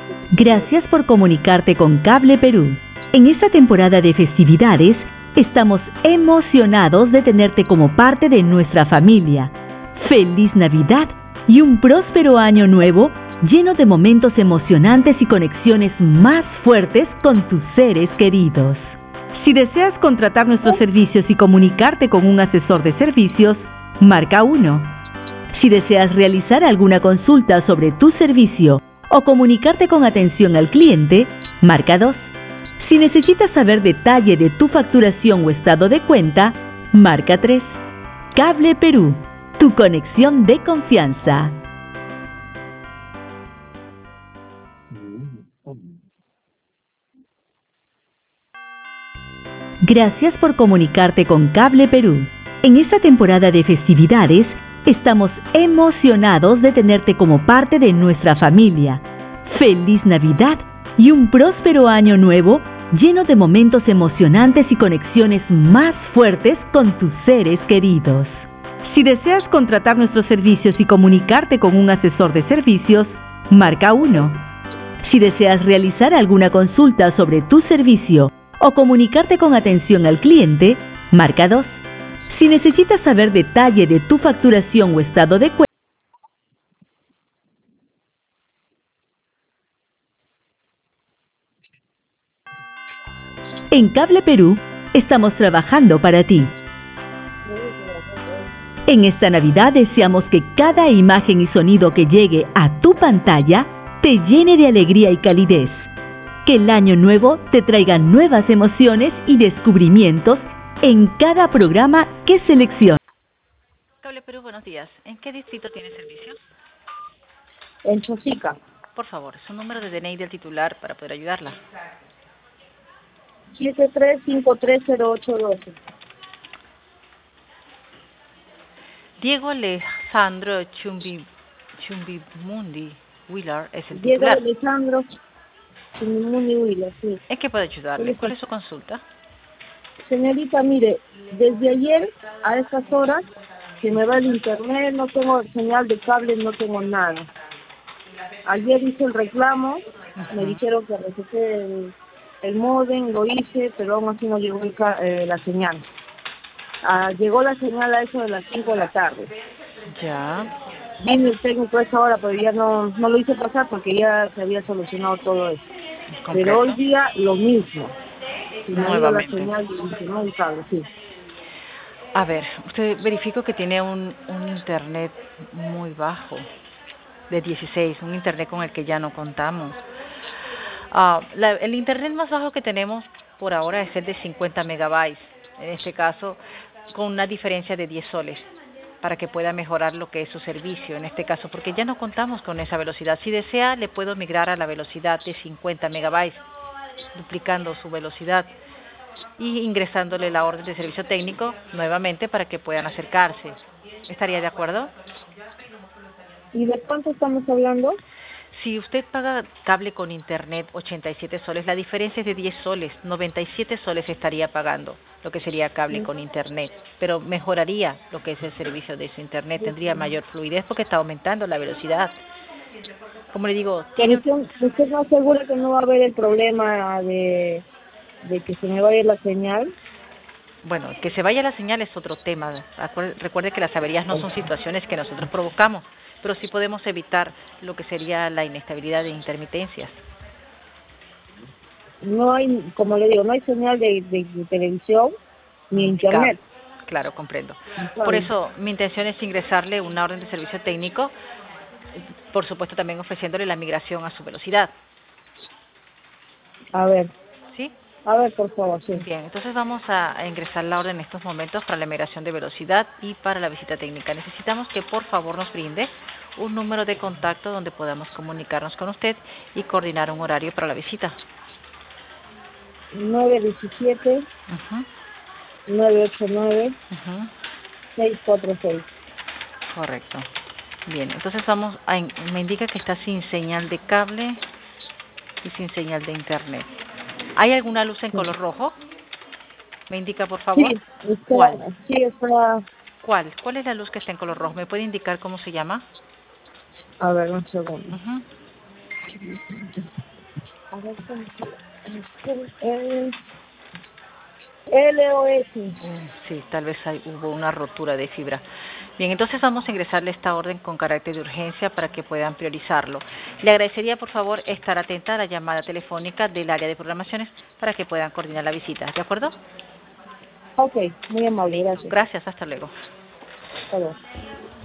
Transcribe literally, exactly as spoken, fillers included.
Gracias por comunicarte con Cable Perú. En esta temporada de festividades, estamos emocionados de tenerte como parte de nuestra familia. ¡Feliz Navidad y un próspero año nuevo lleno de momentos emocionantes y conexiones más fuertes con tus seres queridos! Si deseas contratar nuestros servicios y comunicarte con un asesor de servicios, marca uno. Si deseas realizar alguna consulta sobre tu servicio o comunicarte con atención al cliente, marca dos. Si necesitas saber detalle de tu facturación o estado de cuenta, marca tres. Cable Perú, tu conexión de confianza. Gracias por comunicarte con Cable Perú. En esta temporada de festividades, estamos emocionados de tenerte como parte de nuestra familia. ¡Feliz Navidad y un próspero año nuevo lleno de momentos emocionantes y conexiones más fuertes con tus seres queridos! Si deseas contratar nuestros servicios y comunicarte con un asesor de servicios, marca uno. Si deseas realizar alguna consulta sobre tu servicio o comunicarte con atención al cliente, marca dos. Si necesitas saber detalle de tu facturación o estado de cuenta, en Cable Perú estamos trabajando para ti. En esta Navidad deseamos que cada imagen y sonido que llegue a tu pantalla te llene de alegría y calidez. Que el año nuevo te traiga nuevas emociones y descubrimientos en cada programa que selecciones. Cable Perú, buenos días. ¿En qué distrito tiene servicio? En Chosica. Por favor, su número de D N I del titular para poder ayudarla. siete tres cinco tres cero ocho doce. Diego Alejandro Chumbi, Chumbimundi Wheeler es el Diego titular. Alejandro Chumbimundi Wheeler, sí. ¿En qué puedo ayudarle? ¿Cuál es su consulta? Señorita, mire, desde ayer a estas horas que me va el internet, no tengo señal de cable, no tengo nada. Ayer hice el reclamo, uh-huh. Me dijeron que receté el, el modem, lo hice, pero aún así no llegó el, eh, la señal. Ah, llegó la señal a eso de las cinco de la tarde. Ya. Vine el técnico a esa hora, pero ya no, no lo hice pasar porque ya se había solucionado todo eso. Completo. Pero hoy día lo mismo. Si me ha ido la Nuevamente. señal de internet y cable, sí. A ver, usted verificó que tiene un, un internet muy bajo, de dieciséis, un internet con el que ya no contamos. Uh, la, el internet más bajo que tenemos por ahora es el de cincuenta megabytes, en este caso con una diferencia de diez soles, para que pueda mejorar lo que es su servicio, en este caso, porque ya no contamos con esa velocidad. Si desea, le puedo migrar a la velocidad de cincuenta megabytes, duplicando su velocidad y ingresándole la orden de servicio técnico nuevamente para que puedan acercarse. ¿Estaría de acuerdo? ¿Y de cuánto estamos hablando? Si usted paga cable con internet ochenta y siete soles, la diferencia es de diez soles, noventa y siete soles estaría pagando lo que sería cable con internet, pero mejoraría lo que es el servicio de su internet, tendría mayor fluidez porque está aumentando la velocidad. Como le digo, ¿tiene... ¿Usted no asegura que no va a haber el problema de, de que se me vaya la señal? Bueno, que se vaya la señal es otro tema. Recuerde que las averías no son situaciones que nosotros provocamos, pero sí podemos evitar lo que sería la inestabilidad de intermitencias. No hay, como le digo, no hay señal de, de, de televisión ni internet. Claro, claro, comprendo. Por eso mi intención es ingresarle una orden de servicio técnico, por supuesto también ofreciéndole la migración a su velocidad. A ver. ¿Sí? A ver, por favor, sí. Bien, entonces vamos a, a ingresar la orden en estos momentos para la migración de velocidad y para la visita técnica. Necesitamos que por favor nos brinde un número de contacto donde podamos comunicarnos con usted y coordinar un horario para la visita. nueve diecisiete, Uh-huh. nueve ocho nueve, Uh-huh. seis cuatro seis. Correcto. Bien, entonces vamos a, me indica que está sin señal de cable y sin señal de internet. ¿Hay alguna luz en Sí. color rojo? ¿Me indica, por favor? Sí, está, ¿Cuál? Sí, está... ¿Cuál? ¿Cuál es la luz que está en color rojo? ¿Me puede indicar cómo se llama? A ver, un segundo. Uh-huh. A ver, ¿cómo se- L O S. Mm, Sí, tal vez hay, hubo una rotura de fibra. Bien, entonces vamos a ingresarle esta orden con carácter de urgencia para que puedan priorizarlo. Le agradecería, por favor, estar atenta a la llamada telefónica del área de programaciones para que puedan coordinar la visita. ¿De acuerdo? Ok, muy amable, gracias. Gracias, hasta luego. Hasta luego.